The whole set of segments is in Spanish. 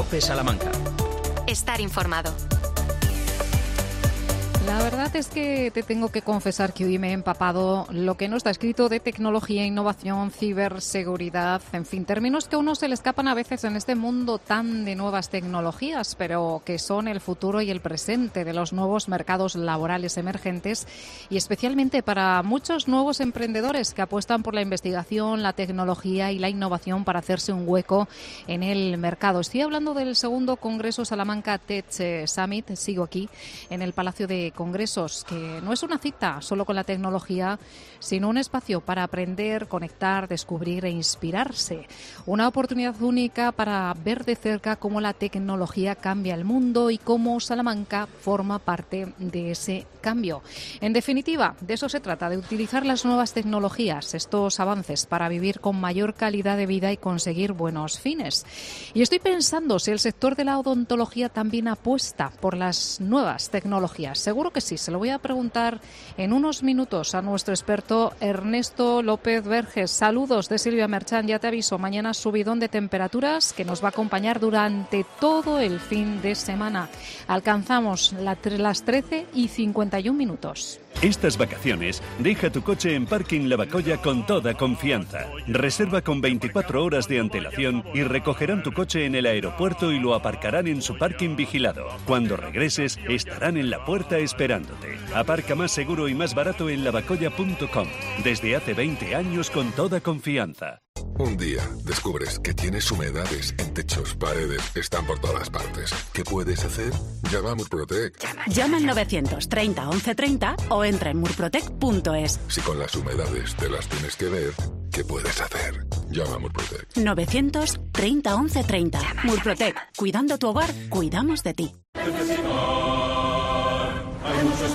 COPE Salamanca. Estar informado. La verdad es que te tengo que confesar que hoy me he empapado lo que no está escrito de tecnología, innovación, ciberseguridad, en fin, términos que a uno se le escapan a veces en este mundo tan de nuevas tecnologías, pero que son el futuro y el presente de los nuevos mercados laborales emergentes y especialmente para muchos nuevos emprendedores que apuestan por la investigación, la tecnología y la innovación para hacerse un hueco en el mercado. Estoy hablando del segundo Congreso Salamanca Tech Summit, sigo aquí en el Palacio de Congresos, que no es una cita solo con la tecnología, sino un espacio para aprender, conectar, descubrir e inspirarse. Una oportunidad única para ver de cerca cómo la tecnología cambia el mundo y cómo Salamanca forma parte de ese cambio. En definitiva, de eso se trata, de utilizar las nuevas tecnologías, estos avances, para vivir con mayor calidad de vida y conseguir buenos fines. Y estoy pensando si el sector de la odontología también apuesta por las nuevas tecnologías. Seguro que sí, se lo voy a preguntar en unos minutos a nuestro experto Ernesto López Verges. Saludos de Silvia Merchán, ya te aviso, mañana subidón de temperaturas que nos va a acompañar durante todo el fin de semana. Alcanzamos las 13:51. Estas vacaciones, deja tu coche en Parking Lavacolla con toda confianza. Reserva con 24 horas de antelación y recogerán tu coche en el aeropuerto y lo aparcarán en su parking vigilado. Cuando regreses, estarán en la puerta esperándote. Aparca más seguro y más barato en lavacolla.com. Desde hace 20 años con toda confianza. Un día descubres que tienes humedades en techos, paredes, están por todas partes. ¿Qué puedes hacer? Llama a Murprotec. Llama al 930 1130 o entra en murprotec.es. Si con las humedades te las tienes que ver, ¿qué puedes hacer? Llama a Murprotec. 930 1130. Murprotec. Cuidando tu hogar, cuidamos de ti. En Flexicar hay muchos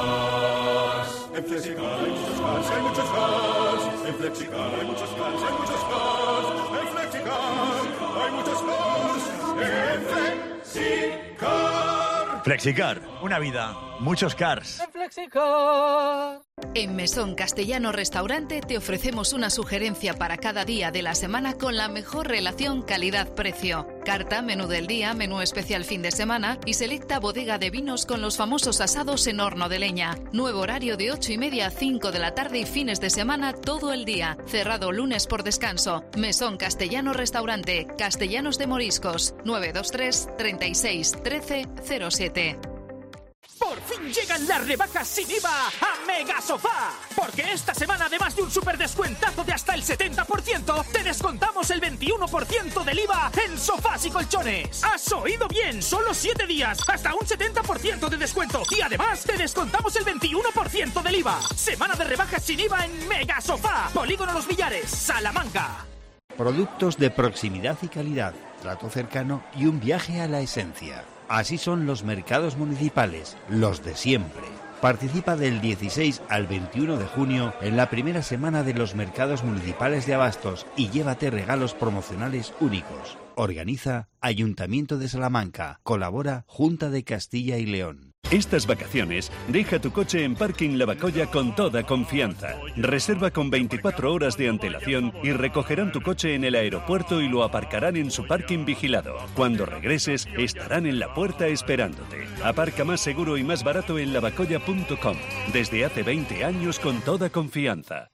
cars. En Flexicar hay muchos cars, hay muchos cars. En Flexicar hay muchos cars, hay muchos cars. En Flexicar hay muchos cars. En Flexicar. Flexicar, una vida, muchos cars. En Flexicar. En Mesón Castellano Restaurante te ofrecemos una sugerencia para cada día de la semana con la mejor relación calidad-precio. Carta, menú del día, menú especial fin de semana y selecta bodega de vinos con los famosos asados en horno de leña. Nuevo horario de 8:30 a 5 de la tarde y fines de semana todo el día. Cerrado lunes por descanso. Mesón Castellano Restaurante, Castellanos de Moriscos, 923 36 13 07. Por fin llegan las rebajas sin IVA a Mega Sofá. Porque esta semana, además de un super descuentazo de hasta el 70%, te descontamos el 21% del IVA en sofás y colchones. ¿Has oído bien? Solo 7 días, hasta un 70% de descuento. Y además te descontamos el 21% del IVA. Semana de rebajas sin IVA en Mega Sofá. Polígono Los Villares, Salamanca. Productos de proximidad y calidad, trato cercano y un viaje a la esencia. Así son los mercados municipales, los de siempre. Participa del 16 al 21 de junio en la primera semana de los mercados municipales de abastos y llévate regalos promocionales únicos. Organiza Ayuntamiento de Salamanca. Colabora Junta de Castilla y León. Estas vacaciones, deja tu coche en Parking Lavacolla con toda confianza. Reserva con 24 horas de antelación y recogerán tu coche en el aeropuerto y lo aparcarán en su parking vigilado. Cuando regreses, estarán en la puerta esperándote. Aparca más seguro y más barato en lavacolla.com. Desde hace 20 años con toda confianza.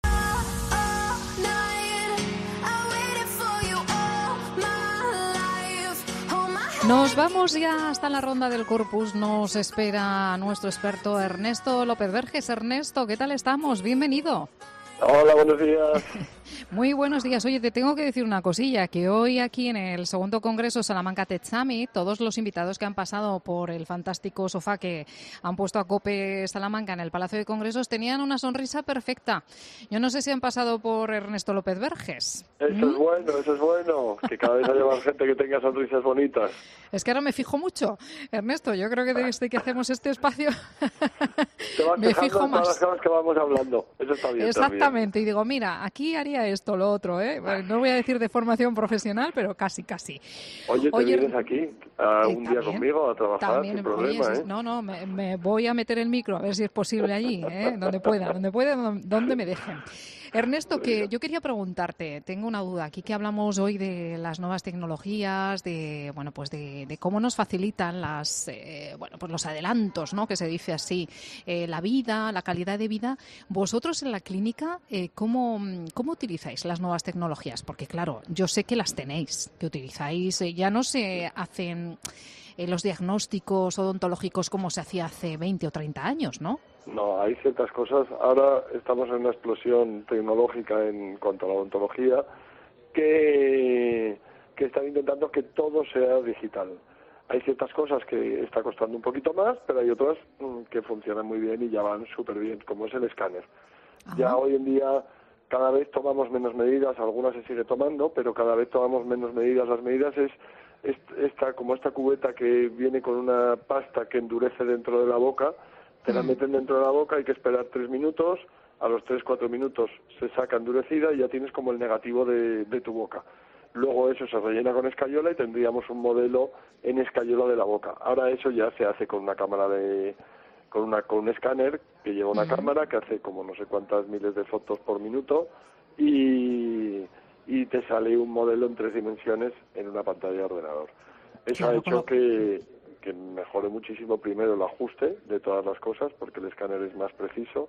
Nos vamos ya hasta la ronda del Corpus. Nos espera nuestro experto Ernesto López Verges. Ernesto, ¿qué tal estamos? Bienvenido. Hola, buenos días. Muy buenos días. Oye, te tengo que decir una cosilla, que hoy aquí en el segundo Congreso Salamanca Tech Summit, todos los invitados que han pasado por el fantástico sofá que han puesto a COPE Salamanca en el Palacio de Congresos tenían una sonrisa perfecta. Yo no sé si han pasado por Ernesto López Verges. Eso es bueno, que cada vez haya más gente que tenga sonrisas bonitas. Es que ahora me fijo mucho, Ernesto, yo creo que desde que hacemos este espacio te vas me fijo más. Todas las cosas que vamos hablando, eso está bien. Exactamente, y digo, mira, aquí haría esto, lo otro, ¿eh? Bueno, no voy a decir de formación profesional, pero casi. Oye, ¿te vienes aquí un día conmigo a trabajar sin problema, ¿eh? No, me voy a meter el micro a ver si es posible allí, ¿eh? Donde pueda, donde me dejen. Ernesto, que yo quería preguntarte, tengo una duda. Aquí que hablamos hoy de las nuevas tecnologías, de cómo nos facilitan los adelantos, ¿no? Que se dice así, la vida, la calidad de vida. Vosotros en la clínica, ¿cómo utilizáis las nuevas tecnologías? Porque claro, yo sé que las tenéis, que utilizáis, ya no se hacen los diagnósticos odontológicos como se hacía hace 20 o 30 años, ¿no? No, hay ciertas cosas. Ahora estamos en una explosión tecnológica en cuanto a la odontología que están intentando que todo sea digital. Hay ciertas cosas que está costando un poquito más, pero hay otras que funcionan muy bien y ya van súper bien, como es el escáner. Ajá. Ya hoy en día cada vez tomamos menos medidas, algunas se sigue tomando, pero cada vez tomamos menos medidas. Las medidas es esta cubeta que viene con una pasta que endurece dentro de la boca, te la meten dentro de la boca, hay que esperar 3 minutos, a los 3-4 minutos se saca endurecida y ya tienes como el negativo de tu boca. Luego eso se rellena con escayola y tendríamos un modelo en escayola de la boca. Ahora eso ya se hace con una cámara con un escáner que lleva una cámara que hace como no sé cuántas miles de fotos por minuto y te sale un modelo en 3 dimensiones en una pantalla de ordenador. Eso ha hecho que mejore muchísimo primero el ajuste de todas las cosas, porque el escáner es más preciso,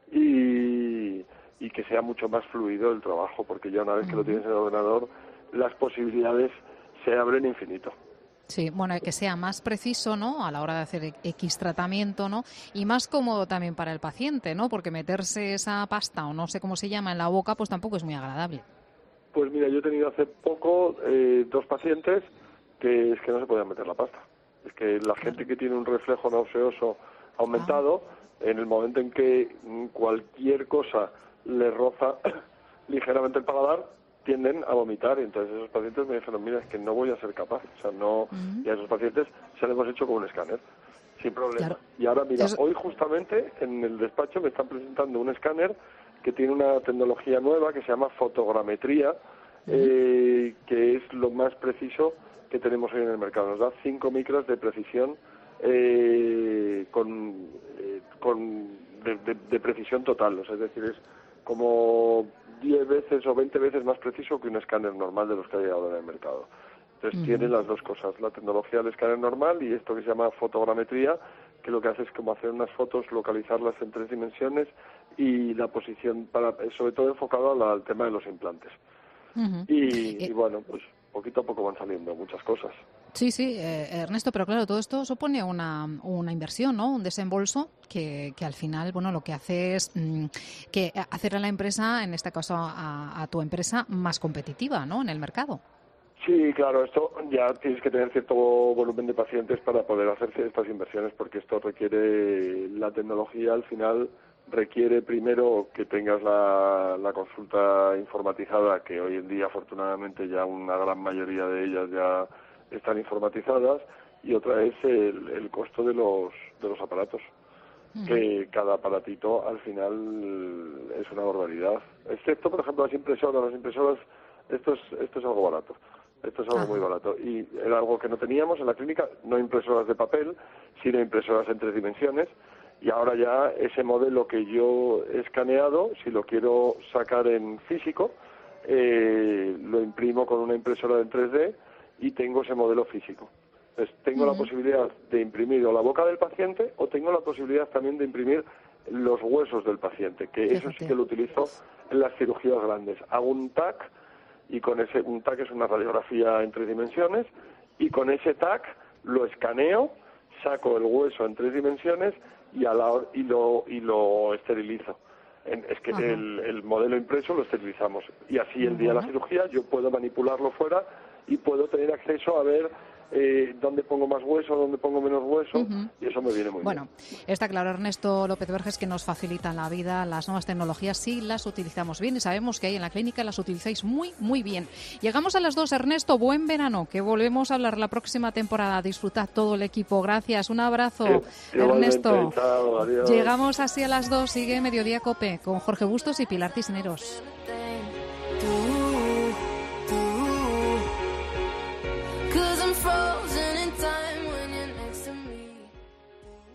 y que sea mucho más fluido el trabajo, porque ya una vez que lo tienes en el ordenador, las posibilidades se abren infinito. Sí, bueno, que sea más preciso, ¿no?, a la hora de hacer X tratamiento, ¿no?, y más cómodo también para el paciente, ¿no?, porque meterse esa pasta, o no sé cómo se llama, en la boca, pues tampoco es muy agradable. Pues mira, yo he tenido hace poco 2 pacientes que es que no se podían meter la pasta. Es que la gente que tiene un reflejo nauseoso aumentado, en el momento en que cualquier cosa le roza ligeramente el paladar, tienden a vomitar, y entonces esos pacientes me dijeron, mira, es que no voy a ser capaz, o sea, no, y a esos pacientes se lo hemos hecho con un escáner, sin problema. Claro. Y ahora, mira, hoy justamente en el despacho me están presentando un escáner que tiene una tecnología nueva que se llama fotogrametría, que es lo más preciso que tenemos hoy en el mercado. Nos da 5 micras de precisión de precisión total, o sea, es decir, es como 10 veces o 20 veces más preciso que un escáner normal de los que hay ahora en el mercado. Entonces tiene las dos cosas, la tecnología del escáner normal y esto que se llama fotogrametría, que lo que hace es como hacer unas fotos, localizarlas en 3 dimensiones y la posición, sobre todo enfocado al tema de los implantes. Y bueno, pues poquito a poco van saliendo muchas cosas. Sí, Ernesto, pero claro, todo esto supone una inversión, ¿no?, un desembolso que al final, bueno, lo que hace es que hacer a la empresa, en este caso a tu empresa, más competitiva, ¿no?, en el mercado. Sí, claro, esto ya tienes que tener cierto volumen de pacientes para poder hacer estas inversiones, porque esto requiere, la tecnología al final requiere primero que tengas la consulta informatizada, que hoy en día afortunadamente ya una gran mayoría de ellas ya están informatizadas, y otra es el costo de los aparatos, que cada aparatito al final es una barbaridad, excepto por ejemplo las impresoras, esto es algo barato. Esto es algo muy barato y era algo que no teníamos en la clínica, no impresoras de papel, sino impresoras en 3 dimensiones, y ahora ya ese modelo que yo he escaneado, si lo quiero sacar en físico, lo imprimo con una impresora en 3D y tengo ese modelo físico. Entonces tengo la posibilidad de imprimir o la boca del paciente o tengo la posibilidad también de imprimir los huesos del paciente, que eso sí que lo utilizo en las cirugías grandes. Hago un TAC, y con un TAC es una radiografía en 3 dimensiones, y con ese TAC lo escaneo, saco el hueso en 3 dimensiones y lo esterilizo. Es que el modelo impreso lo esterilizamos, y así el día de la cirugía yo puedo manipularlo fuera y puedo tener acceso a ver dónde pongo más hueso, dónde pongo menos hueso, y eso me viene muy bien. Bueno, está claro, Ernesto López Verges, que nos facilitan la vida las nuevas tecnologías si las utilizamos bien, y sabemos que ahí en la clínica las utilizáis muy, muy bien. Llegamos a las 2, Ernesto, buen verano, que volvemos a hablar la próxima temporada. Disfrutad todo el equipo, gracias, un abrazo, Ernesto. Chao, adiós. Llegamos así a las 2, sigue Mediodía COPE con Jorge Bustos y Pilar Cisneros.